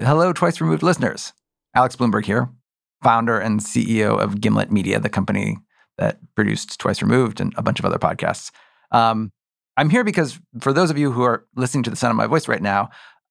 Hello, Twice Removed listeners. Alex Blumberg here, founder and CEO of Gimlet Media, the company that produced Twice Removed and a bunch of other podcasts. I'm here because for those of you who are listening to the sound of my voice right now,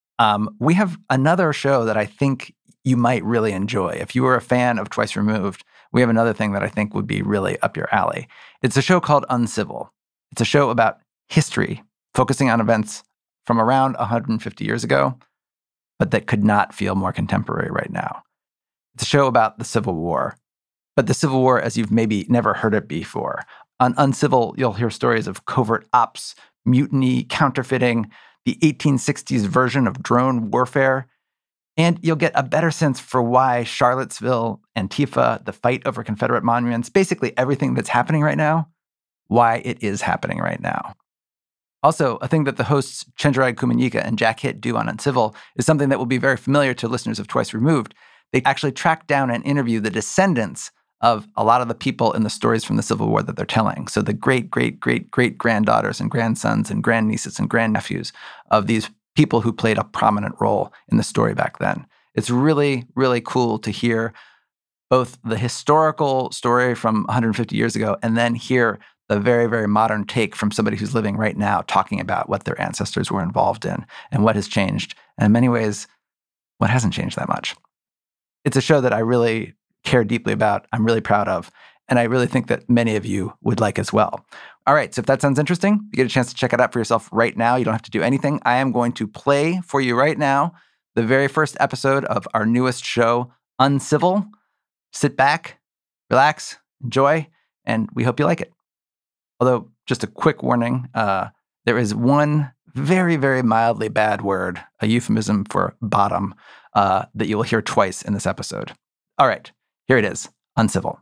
we have another show that I think you might really enjoy. If you are a fan of Twice Removed, we have another thing that I think would be really up your alley. It's a show called Uncivil. It's a show about history, focusing on events from around 150 years ago, but that could not feel more contemporary right now. It's a show about the Civil War, but the Civil War as you've maybe never heard it before. On Uncivil, you'll hear stories of covert ops, mutiny, counterfeiting, the 1860s version of drone warfare, and you'll get a better sense for why Charlottesville, Antifa, the fight over Confederate monuments, basically everything that's happening right now, why it is happening right now. Also, a thing that the hosts Chenjerai Kumanyika and Jack Hitt do on Uncivil is something that will be very familiar to listeners of Twice Removed. They actually track down and interview the descendants of a lot of the people in the stories from the Civil War that they're telling. So the great-great-great-great-granddaughters and grandsons and grandnieces and grandnephews of these people who played a prominent role in the story back then. It's really, really cool to hear both the historical story from 150 years ago and then hear the very, very modern take from somebody who's living right now talking about what their ancestors were involved in and what has changed. And in many ways, what hasn't changed that much. It's a show that I really care deeply about, I'm really proud of, and I really think that many of you would like as well. All right, so if that sounds interesting, you get a chance to check it out for yourself right now. You don't have to do anything. I am going to play for you right now the very first episode of our newest show, Uncivil. Sit back, relax, enjoy, and we hope you like it. Although, just a quick warning, there is one very, very mildly bad word, a euphemism for bottom, that you will hear twice in this episode. All right, here it is, Uncivil.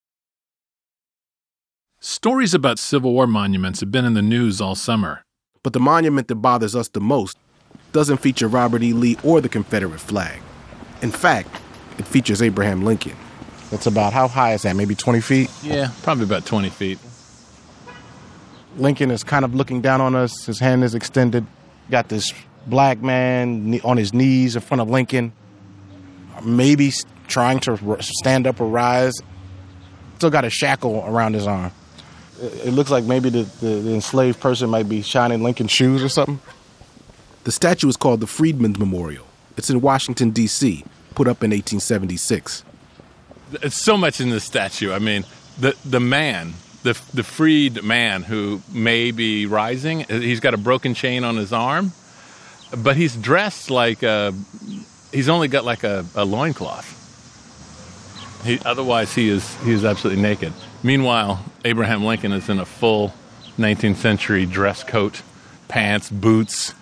Stories about Civil War monuments have been in the news all summer. But the monument that bothers us the most doesn't feature Robert E. Lee or the Confederate flag. In fact, it features Abraham Lincoln. That's about, how high is that, maybe 20 feet? Yeah, probably about 20 feet. Lincoln is kind of looking down on us. His hand is extended. Got this black man on his knees in front of Lincoln, maybe trying to stand up or rise. Still got a shackle around his arm. It looks like maybe the enslaved person might be shining Lincoln's shoes or something. The statue is called the Freedmen's Memorial. It's in Washington, D.C., put up in 1876. It's so much in this statue. I mean, the man, the freed man who may be rising, he's got a broken chain on his arm, but he's dressed like he's only got like a loincloth. Otherwise, he is absolutely naked. Meanwhile, Abraham Lincoln is in a full 19th century dress coat, pants, boots.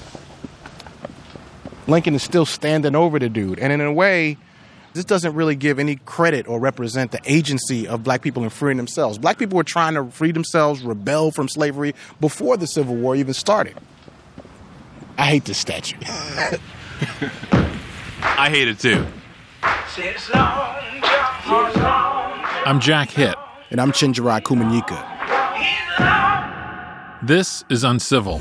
Lincoln is still standing over the dude. And in a way, this doesn't really give any credit or represent the agency of black people in freeing themselves. Black people were trying to free themselves, rebel from slavery before the Civil War even started. I hate this statue. I hate it too. I'm Jack Hitt. And I'm Chenjerai Kumanyika. This is Uncivil,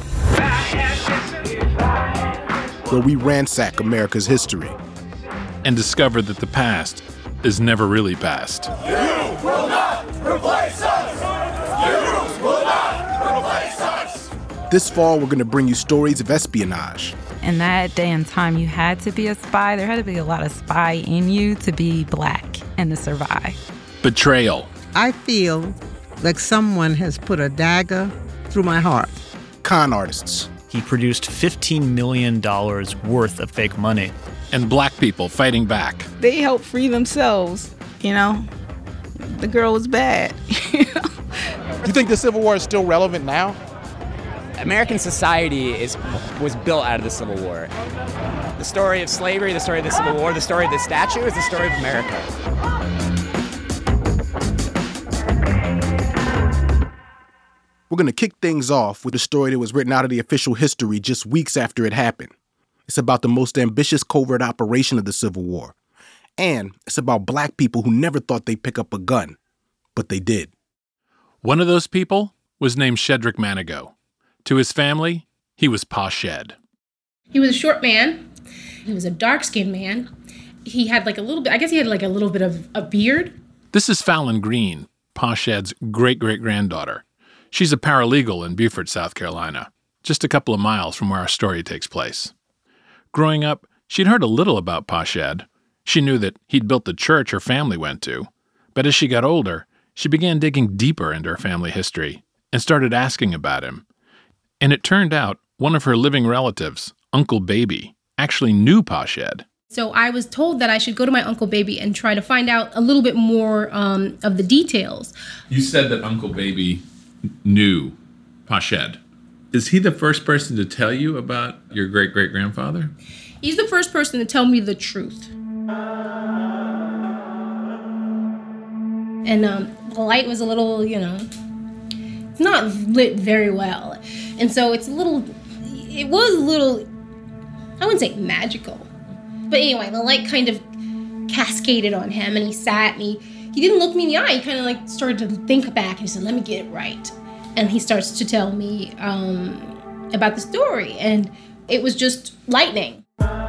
where we ransack America's history and discover that the past is never really past. You will not replace us! You will not replace us! This fall, we're going to bring you stories of espionage. In that day and time, you had to be a spy. There had to be a lot of spy in you to be black and to survive. Betrayal. I feel like someone has put a dagger through my heart. Con artists. He produced $15 million worth of fake money. And black people fighting back. They helped free themselves, you know. The girl was bad, you know. You think the Civil War is still relevant now? American society was built out of the Civil War. The story of slavery, the story of the Civil War, the story of the statue is the story of America. We're going to kick things off with a story that was written out of the official history just weeks after it happened. It's about the most ambitious covert operation of the Civil War. And it's about black people who never thought they'd pick up a gun, but they did. One of those people was named Shedrick Manigault. To his family, he was Pa Shed. He was a short man. He was a dark-skinned man. He had like a little bit, I guess he had like a little bit of a beard. This is Fallon Green, Pashed's great-great-granddaughter. She's a paralegal in Beaufort, South Carolina, just a couple of miles from where our story takes place. Growing up, she'd heard a little about Pashed. She knew that he'd built the church her family went to. But as she got older, she began digging deeper into her family history and started asking about him. And it turned out one of her living relatives, Uncle Baby, actually knew Pashed. So I was told that I should go to my Uncle Baby and try to find out a little bit more of the details. You said that Uncle Baby knew Pashed. Is he the first person to tell you about your great-great-grandfather? He's the first person to tell me the truth. And the light was a little, it's not lit very well. And so it was a little, I wouldn't say magical. But anyway, the light kind of cascaded on him, and he sat, and he didn't look me in the eye. He kind of like started to think back, and he said, let me get it right. And he starts to tell me about the story, and it was just lightning.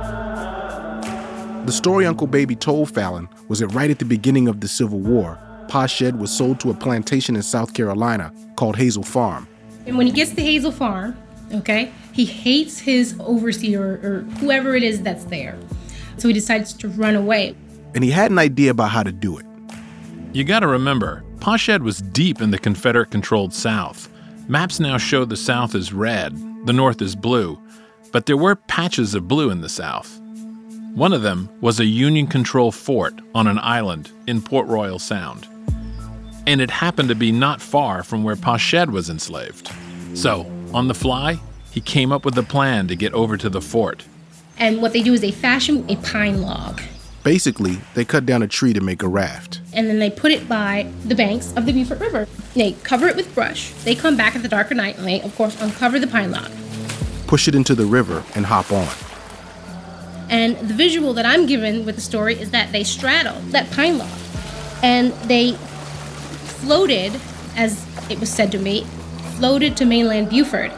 The story Uncle Baby told Fallon was that right at the beginning of the Civil War, Pashed was sold to a plantation in South Carolina called Hazel Farm. And when he gets to Hazel Farm, okay, he hates his overseer or whoever it is that's there. So he decides to run away. And he had an idea about how to do it. You gotta remember, Pashed was deep in the Confederate-controlled South. Maps now show the South is red, the North is blue, but there were patches of blue in the South. One of them was a Union-controlled fort on an island in Port Royal Sound. And it happened to be not far from where Pashed was enslaved. So, on the fly, he came up with a plan to get over to the fort. And what they do is they fashion a pine log. Basically, they cut down a tree to make a raft. And then they put it by the banks of the Beaufort River. They cover it with brush. They come back at the dark of night and they, of course, uncover the pine log. Push it into the river and hop on. And the visual that I'm given with the story is that they straddle that pine log. And they floated, as it was said to me, floated to mainland Beaufort.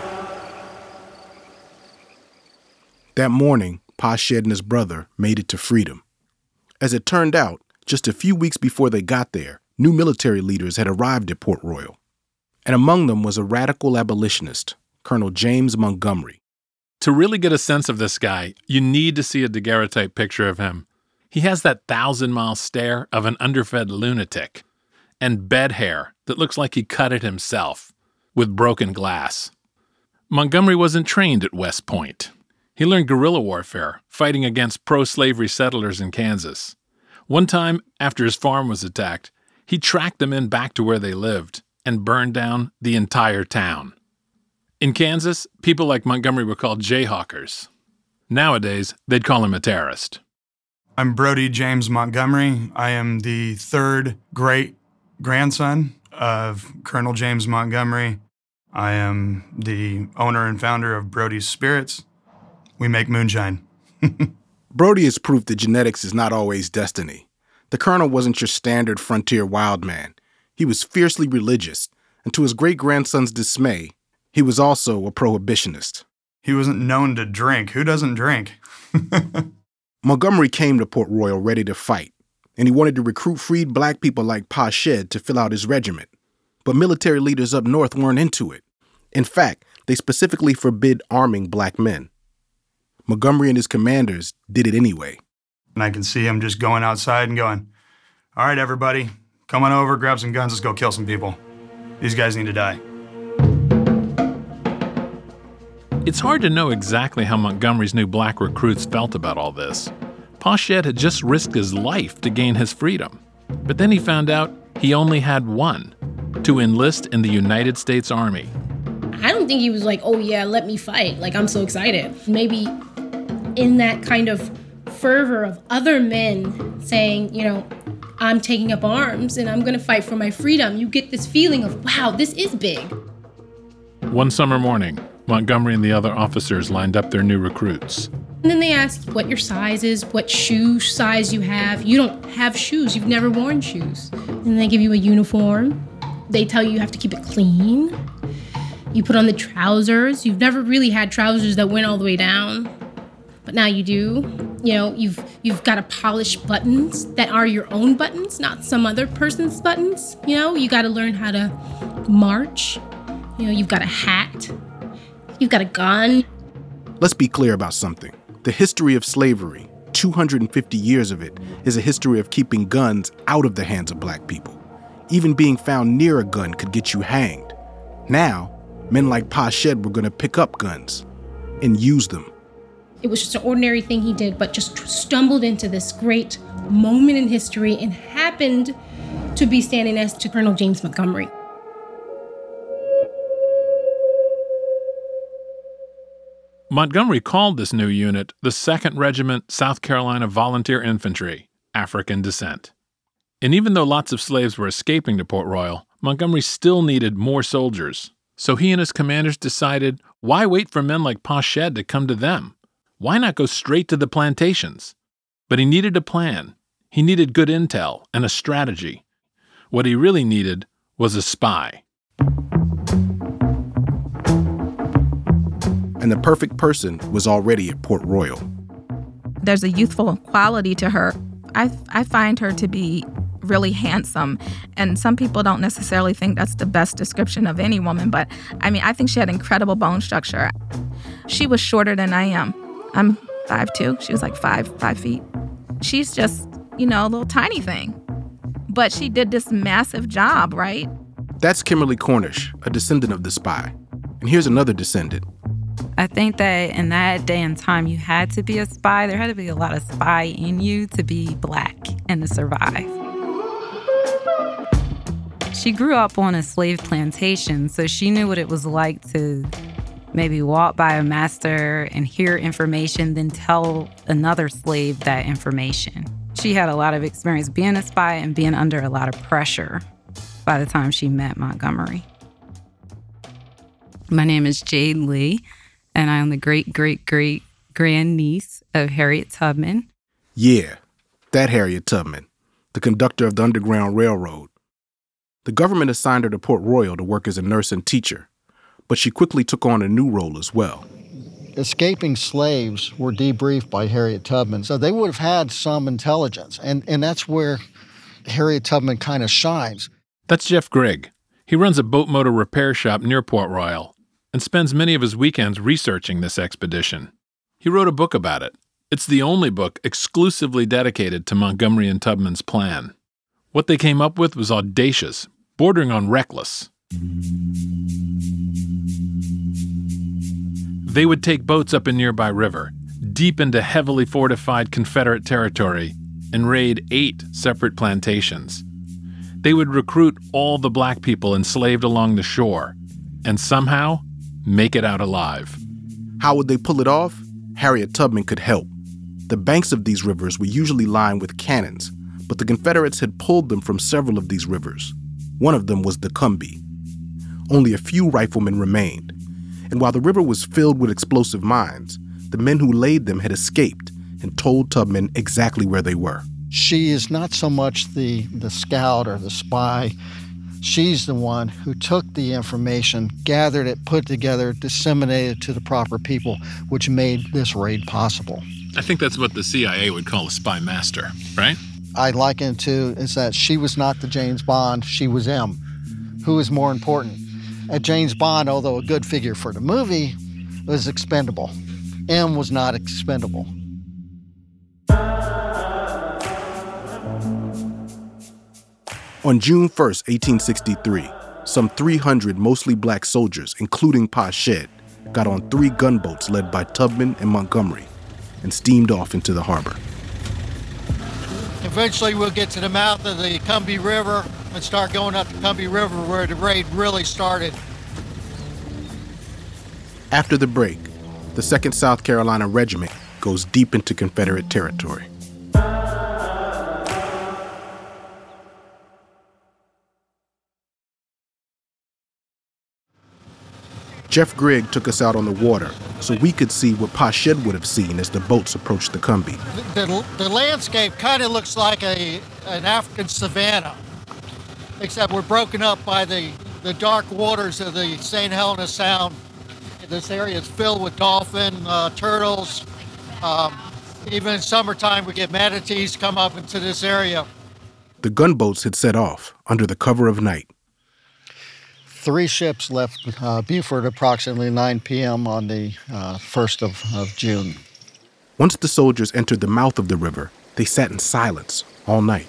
That morning, Pashed and his brother made it to freedom. As it turned out, just a few weeks before they got there, new military leaders had arrived at Port Royal. And among them was a radical abolitionist, Colonel James Montgomery. To really get a sense of this guy, you need to see a daguerreotype picture of him. He has that 1,000-mile stare of an underfed lunatic, and bed hair that looks like he cut it himself, with broken glass. Montgomery wasn't trained at West Point. He learned guerrilla warfare, fighting against pro-slavery settlers in Kansas. One time, after his farm was attacked, he tracked the men back to where they lived and burned down the entire town. In Kansas, people like Montgomery were called Jayhawkers. Nowadays, they'd call him a terrorist. I'm Brody James Montgomery. I am the third great-grandson of Colonel James Montgomery. I am the owner and founder of Brody's Spirits. We make moonshine. Brody is proof that genetics is not always destiny. The Colonel wasn't your standard frontier wild man. He was fiercely religious, and to his great-grandson's dismay, he was also a prohibitionist. He wasn't known to drink. Who doesn't drink? Montgomery came to Port Royal ready to fight, and he wanted to recruit freed black people like Pashed to fill out his regiment. But military leaders up north weren't into it. In fact, they specifically forbid arming black men. Montgomery and his commanders did it anyway. And I can see him just going outside and going, all right, everybody, come on over, grab some guns, let's go kill some people. These guys need to die. It's hard to know exactly how Montgomery's new black recruits felt about all this. Pashed had just risked his life to gain his freedom. But then he found out he only had one, to enlist in the United States Army. I don't think he was like, oh yeah, let me fight. Like, I'm so excited. Maybe in that kind of fervor of other men saying, I'm taking up arms and I'm going to fight for my freedom, you get this feeling of, wow, this is big. One summer morning, Montgomery and the other officers lined up their new recruits. And then they ask what your size is, what shoe size you have. You don't have shoes. You've never worn shoes. And then they give you a uniform. They tell you have to keep it clean. You put on the trousers. You've never really had trousers that went all the way down. But now you do. You've got to polish buttons that are your own buttons, not some other person's buttons. You got to learn how to march. You've got a hat. You've got a gun. Let's be clear about something. The history of slavery, 250 years of it, is a history of keeping guns out of the hands of black people. Even being found near a gun could get you hanged. Now, men like Pa Shed were going to pick up guns and use them. It was just an ordinary thing he did, but just stumbled into this great moment in history and happened to be standing next to Colonel James Montgomery. Montgomery called this new unit the 2nd Regiment South Carolina Volunteer Infantry, African descent. And even though lots of slaves were escaping to Port Royal, Montgomery still needed more soldiers. So he and his commanders decided, why wait for men like Pa Shed to come to them? Why not go straight to the plantations? But he needed a plan. He needed good intel and a strategy. What he really needed was a spy. And the perfect person was already at Port Royal. There's a youthful quality to her. I find her to be really handsome, and some people don't necessarily think that's the best description of any woman, but I think she had incredible bone structure. She was shorter than I am. I'm 5'2". She was like 5 feet. She's just, a little tiny thing. But she did this massive job, right? That's Kimberly Cornish, a descendant of the spy. And here's another descendant. I think that in that day and time, you had to be a spy. There had to be a lot of spy in you to be black and to survive. She grew up on a slave plantation, so she knew what it was like to maybe walk by a master and hear information, then tell another slave that information. She had a lot of experience being a spy and being under a lot of pressure by the time she met Montgomery. My name is Jade Lee, and I am the great-great-great-grandniece of Harriet Tubman. Yeah, that Harriet Tubman, the conductor of the Underground Railroad. The government assigned her to Port Royal to work as a nurse and teacher, but she quickly took on a new role as well. Escaping slaves were debriefed by Harriet Tubman, so they would have had some intelligence, and that's where Harriet Tubman kind of shines. That's Jeff Grigg. He runs a boat motor repair shop near Port Royal and spends many of his weekends researching this expedition. He wrote a book about it. It's the only book exclusively dedicated to Montgomery and Tubman's plan. What they came up with was audacious, bordering on reckless. They would take boats up a nearby river, deep into heavily fortified Confederate territory, and raid 8 separate plantations. They would recruit all the black people enslaved along the shore, and somehow make it out alive. How would they pull it off? Harriet Tubman could help. The banks of these rivers were usually lined with cannons, but the Confederates had pulled them from several of these rivers. One of them was the Combahee. Only a few riflemen remained, and while the river was filled with explosive mines, the men who laid them had escaped and told Tubman exactly where they were. She is not so much the scout or the spy. She's the one who took the information, gathered it, put it together, disseminated it to the proper people, which made this raid possible. I think that's what the CIA would call a spy master, right? I liken it to is that she was not the James Bond, she was M. Who is more important? At James Bond, although a good figure for the movie, was expendable. M was not expendable. On June 1st, 1863, some 300 mostly black soldiers, including Pa Shed, got on 3 gunboats led by Tubman and Montgomery and steamed off into the harbor. Eventually we'll get to the mouth of the Combahee River and start going up the Combahee River where the raid really started. After the break, the 2nd South Carolina Regiment goes deep into Confederate territory. Jeff Grigg took us out on the water so we could see what Pa Shed would have seen as the boats approached the Combahee. The landscape kind of looks like an African savanna, except we're broken up by the dark waters of the St. Helena Sound. This area is filled with dolphin, turtles, Even in summertime, we get manatees come up into this area. The gunboats had set off under the cover of night. 3 ships left Beaufort approximately 9 p.m. on the 1st of June. Once the soldiers entered the mouth of the river, they sat in silence all night.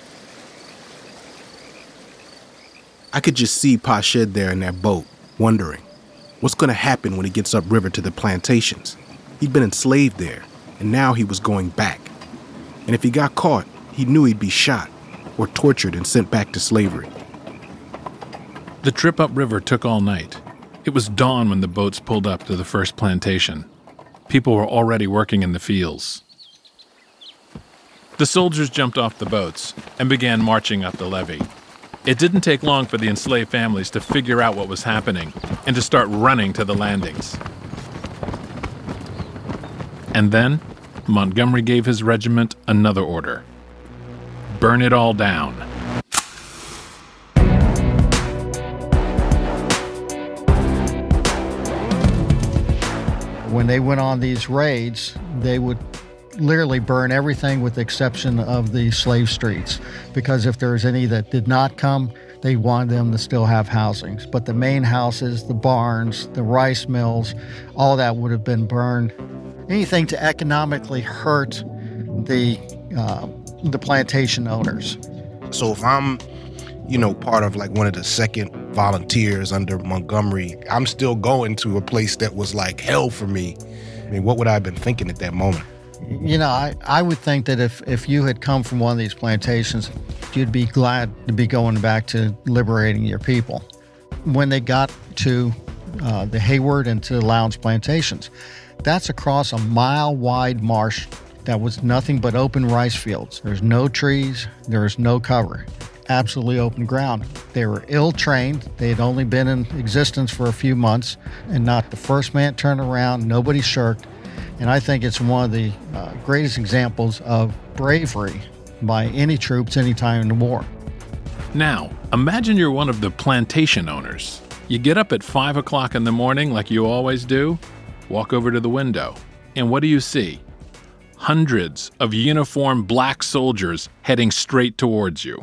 I could just see Pa Shed there in that boat, wondering, what's going to happen when he gets upriver to the plantations? He'd been enslaved there, and now he was going back. And if he got caught, he knew he'd be shot or tortured and sent back to slavery. The trip upriver took all night. It was dawn when the boats pulled up to the first plantation. People were already working in the fields. The soldiers jumped off the boats and began marching up the levee. It didn't take long for the enslaved families to figure out what was happening and to start running to the landings. And then Montgomery gave his regiment another order: burn it all down. When they went on these raids, they would literally burn everything with the exception of the slave streets, because if there was any that did not come, they wanted them to still have housings. But the main houses, the barns, the rice mills, all that would have been burned. Anything to economically hurt the plantation owners. So if I'm, part of like one of the second volunteers under Montgomery, I'm still going to a place that was like hell for me. I mean, what would I have been thinking at that moment? I would think that if you had come from one of these plantations, you'd be glad to be going back to liberating your people. When they got to the Hayward and to the Lowndes plantations, that's across a mile-wide marsh that was nothing but open rice fields. There's no trees, there's no cover. Absolutely open ground. They were ill-trained. They had only been in existence for a few months, and not the first man turned around, nobody shirked. And I think it's one of the greatest examples of bravery by any troops any time in the war. Now, imagine you're one of the plantation owners. You get up at 5 o'clock in the morning like you always do, walk over to the window, and what do you see? Hundreds of uniformed black soldiers heading straight towards you.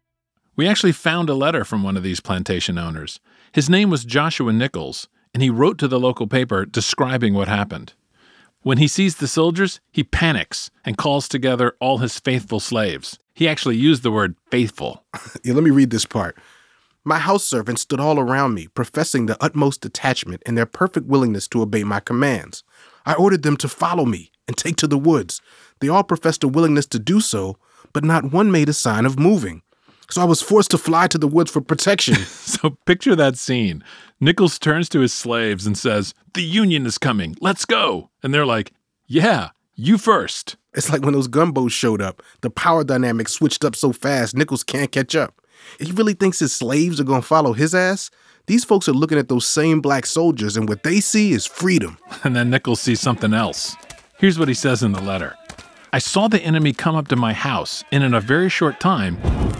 We actually found a letter from one of these plantation owners. His name was Joshua Nichols, and he wrote to the local paper describing what happened. When he sees the soldiers, he panics and calls together all his faithful slaves. He actually used the word faithful. Yeah, let me read this part. My house servants stood all around me, professing the utmost attachment and their perfect willingness to obey my commands. I ordered them to follow me and take to the woods. They all professed a willingness to do so, but not one made a sign of moving. So I was forced to fly to the woods for protection. So picture that scene. Nichols turns to his slaves and says, "The Union is coming. Let's go." And they're like, "Yeah, you first." It's like when those gunboats showed up, the power dynamic switched up so fast, Nichols can't catch up. He really thinks his slaves are going to follow his ass? These folks are looking at those same black soldiers, and what they see is freedom. And then Nichols sees something else. Here's what he says in the letter. "I saw the enemy come up to my house, and in a very short time,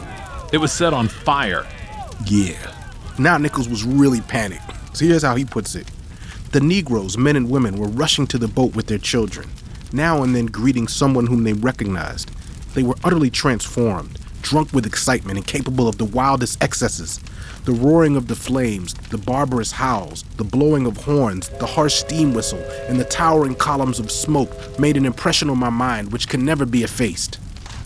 it was set on fire." Yeah. Now Nichols was really panicked. So here's how he puts it. The Negroes, men and women, were rushing to the boat with their children, now and then greeting someone whom they recognized. They were utterly transformed, drunk with excitement and capable of the wildest excesses. The roaring of the flames, the barbarous howls, the blowing of horns, the harsh steam whistle, and the towering columns of smoke made an impression on my mind which can never be effaced.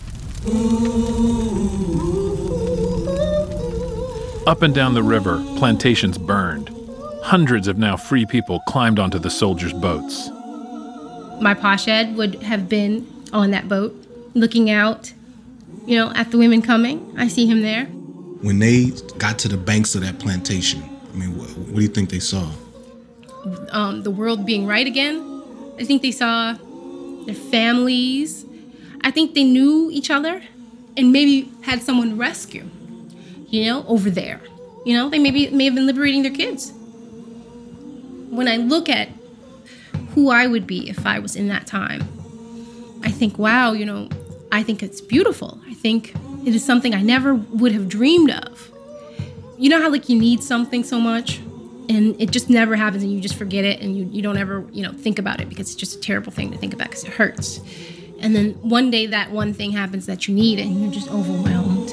Up and down the river, plantations burned. Hundreds of now free people climbed onto the soldiers' boats. My Pa Shed would have been on that boat, looking out, at the women coming. I see him there. When they got to the banks of that plantation, what do you think they saw? The world being right again. I think they saw their families. I think they knew each other and maybe had someone rescue, over there. They may have been liberating their kids. When I look at who I would be if I was in that time, I think, wow, I think it's beautiful. I think it is something I never would have dreamed of. You know how you need something so much And it just never happens, and you just forget it, and you don't ever, think about it, because it's just a terrible thing to think about because it hurts. And then one day that one thing happens that you need, and you're just overwhelmed.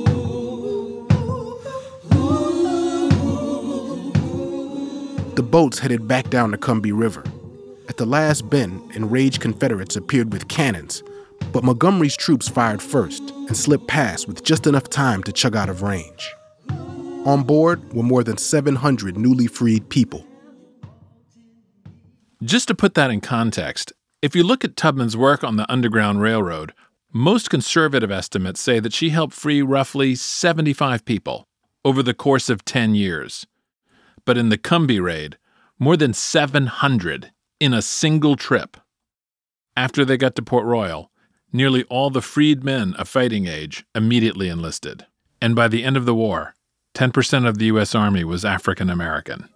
The boats headed back down the Combahee River. At the last bend, enraged Confederates appeared with cannons, but Montgomery's troops fired first and slipped past with just enough time to chug out of range. On board were more than 700 newly freed people. Just to put that in context, if you look at Tubman's work on the Underground Railroad, most conservative estimates say that she helped free roughly 75 people over the course of 10 years. But in the Combahee raid, more than 700 in a single trip. After they got to Port Royal, nearly all the freed men of fighting age immediately enlisted. And by the end of the war, 10% of the U.S. Army was African American.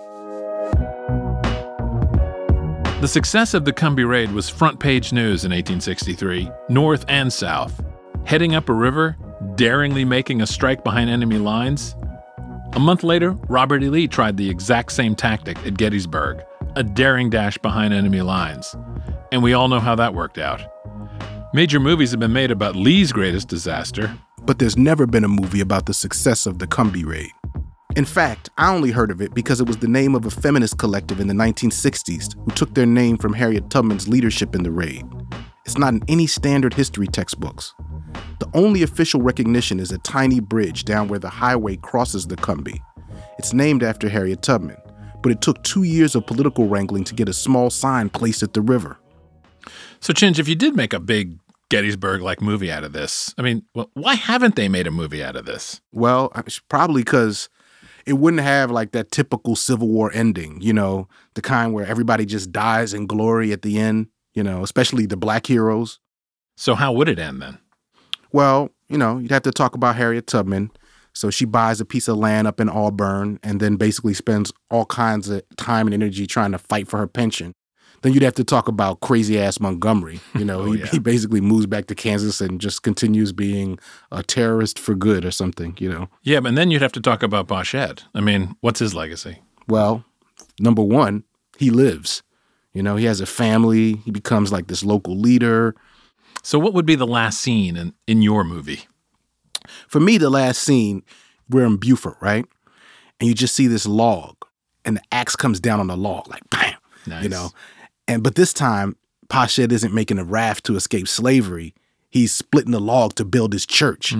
The success of the Combahee Raid was front-page news in 1863, North and South. Heading up a river, daringly making a strike behind enemy lines. A month later, Robert E. Lee tried the exact same tactic at Gettysburg, a daring dash behind enemy lines. And we all know how that worked out. Major movies have been made about Lee's greatest disaster. But there's never been a movie about the success of the Combahee Raid. In fact, I only heard of it because it was the name of a feminist collective in the 1960s who took their name from Harriet Tubman's leadership in the raid. It's not in any standard history textbooks. The only official recognition is a tiny bridge down where the highway crosses the Combahee. It's named after Harriet Tubman, but it took 2 years of political wrangling to get a small sign placed at the river. So, Chinch, if you did make a big Gettysburg-like movie out of this, why haven't they made a movie out of this? Well, probably because it wouldn't have like that typical Civil War ending, the kind where everybody just dies in glory at the end, especially the black heroes. So how would it end then? Well, you'd have to talk about Harriet Tubman. So she buys a piece of land up in Auburn and then basically spends all kinds of time and energy trying to fight for her pension. Then you'd have to talk about crazy-ass Montgomery. He basically moves back to Kansas and just continues being a terrorist for good or something, Yeah, but then you'd have to talk about Pashette. What's his legacy? Well, number one, he lives. He has a family. He becomes like this local leader. So what would be the last scene in your movie? For me, the last scene, we're in Beaufort, right? And you just see this log, and the axe comes down on the log, like, bam, nice. But this time, Pashette isn't making a raft to escape slavery. He's splitting the log to build his church,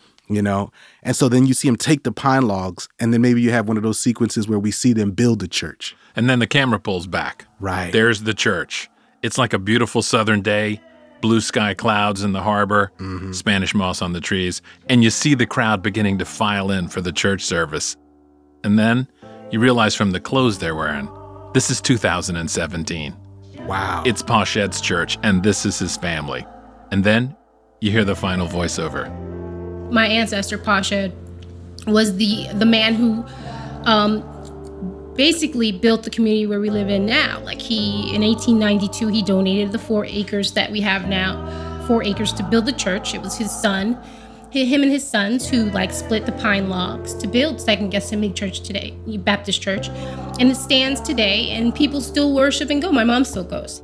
And so then you see him take the pine logs, and then maybe you have one of those sequences where we see them build the church. And then the camera pulls back. Right. There's the church. It's like a beautiful southern day, blue sky clouds in the harbor, Spanish moss on the trees, and you see the crowd beginning to file in for the church service. And then you realize from the clothes they're wearing, this is 2017. Wow. It's Pashette's church, and this is his family. And then you hear the final voiceover. My ancestor, Pashette, was the man who basically built the community where we live in now. In 1892, he donated the 4 acres that we have now, 4 acres to build the church. It was his son, him and his sons who split the pine logs to build Second Gethsemane Church today, Baptist Church. And it stands today, and people still worship and go. My mom still goes.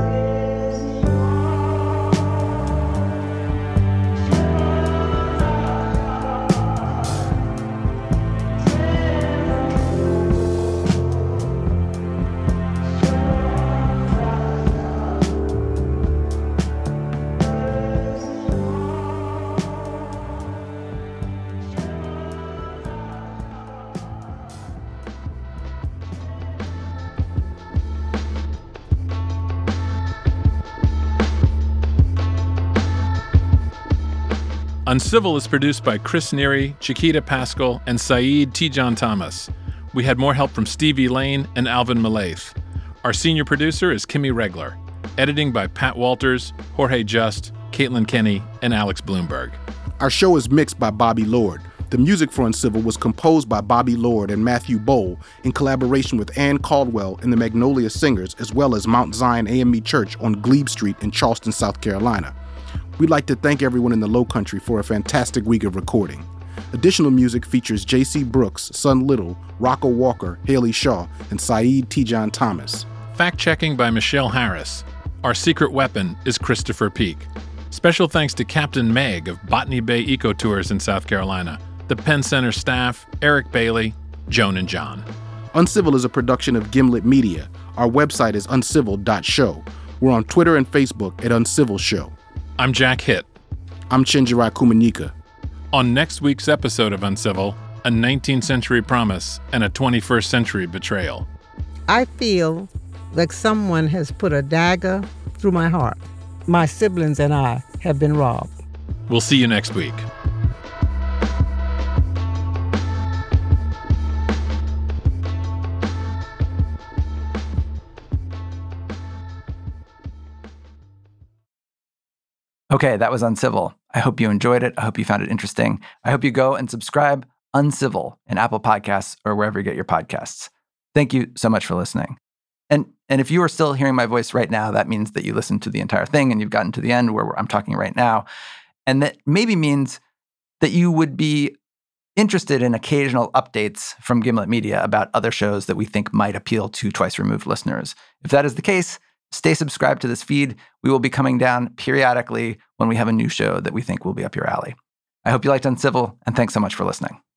Uncivil is produced by Chris Neary, Chiquita Pascal, and Saeed Tijan Thomas. We had more help from Stevie Lane and Alvin Malaith. Our senior producer is Kimmy Regler. Editing by Pat Walters, Jorge Just, Caitlin Kenny, and Alex Bloomberg. Our show is mixed by Bobby Lord. The music for Uncivil was composed by Bobby Lord and Matthew Bowl in collaboration with Ann Caldwell and the Magnolia Singers, as well as Mount Zion AME Church on Glebe Street in Charleston, South Carolina. We'd like to thank everyone in the Low Country for a fantastic week of recording. Additional music features J.C. Brooks, Son Little, Rocco Walker, Haley Shaw, and Saeed Tijan Thomas. Fact-checking by Michelle Harris. Our secret weapon is Christopher Peak. Special thanks to Captain Meg of Botany Bay Eco Tours in South Carolina, the Penn Center staff, Eric Bailey, Joan and John. Uncivil is a production of Gimlet Media. Our website is uncivil.show. We're on Twitter and Facebook at Uncivil Show. I'm Jack Hitt. I'm Chenjerai Kumanyika. On next week's episode of Uncivil, a 19th century promise and a 21st century betrayal. I feel like someone has put a dagger through my heart. My siblings and I have been robbed. We'll see you next week. Okay, that was Uncivil. I hope you enjoyed it. I hope you found it interesting. I hope you go and subscribe Uncivil in Apple Podcasts or wherever you get your podcasts. Thank you so much for listening. And if you are still hearing my voice right now, that means that you listened to the entire thing and you've gotten to the end where I'm talking right now. And that maybe means that you would be interested in occasional updates from Gimlet Media about other shows that we think might appeal to Twice Removed listeners. If that is the case, stay subscribed to this feed. We will be coming down periodically when we have a new show that we think will be up your alley. I hope you liked Uncivil, and thanks so much for listening.